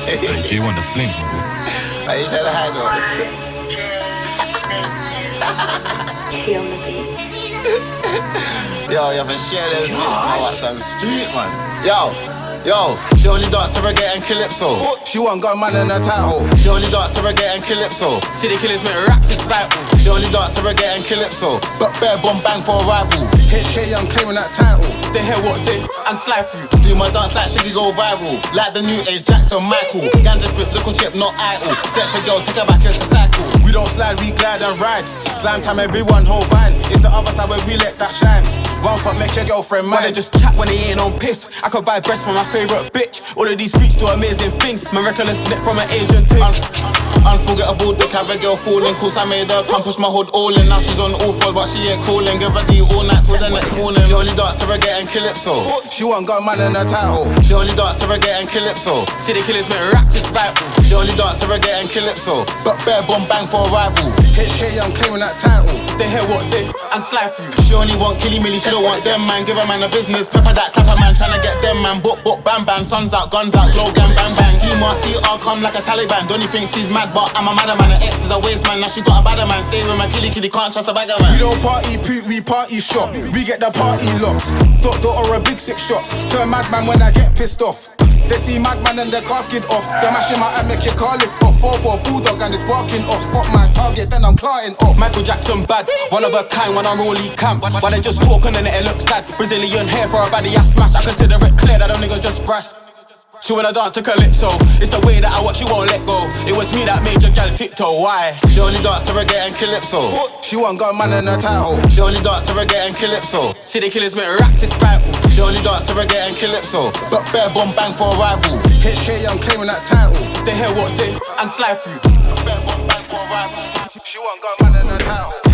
J1, that's flames, man. Hey, you said the high notes. Yo, you haven't shared those lips now at some street, man. Yo, she only dance to reggae and calypso. She want got man in her title. She only dance to reggae and calypso. City killers make raps is vital. She only dance to reggae and calypso. But bare bomb bang for a rival. HK Young claiming that title. They hear what's it and slide through. Do my dance like Shiggy go viral. Like the new age Jackson Michael. Ganja spit, little chip, not idle. Set your girl, take her back, it's a cycle. We don't slide, we glide and ride. Slime time, everyone hold band. It's the other side where we let that shine. One fuck, make your girlfriend mine. They just chat when they ain't on piss. I could buy breasts for my favourite bitch. All of these freaks do amazing things. Miraculous slip from an Asian thing. Unforgettable dick, have a girl falling. Course I made her come push my hood all in. Now she's on all fours, but she ain't calling. Give her D all night till the next morning. She only dance to reggae and calypso. She want got man in her title. She only dance to reggae and calypso. City killers make raps is vital. She only dance to reggae and calypso. But bare bomb bang for a rival. HK Young claiming that title. They hear what's it and slide through. She only want killy milly, she don't want them man. Give a man a business, pepper that clapper man. Tryna get them man, book, bam bam. Suns out, guns out, glow gang bang bang. TMRC come like a Taliban. Donny thinks she's mad, but I'm a madder man. Her ex is a waste man, now she got a badder man. Stay with my killy, can't trust a bagger man. We don't party poot, we party shop. We get the party locked. Dot or a big 6 shots. Turn madman when I get pissed off. They see madman and their casket off. They mash him out and make your car lift off. 4-4 bulldog and it's barking off. Spot my target, then I'm clarting off. Michael Jackson bad, one of a kind when I rollie camp. Why they just talking and it looks sad. Brazilian hair for a baddie I smash. I consider it clear that them niggas just brass. She wanna dance to calypso. It's the way that I watch, she won't let go. It was me that made your gal tiptoe, why? She only dance to reggae and calypso. She want got man in her title. She only dance to reggae and calypso. City killers make raps is vital. She only dance to reggae and calypso. But bare bomb bang for a rival. HK Young claiming that title. They hear what's it and slide through. She want got man in her title.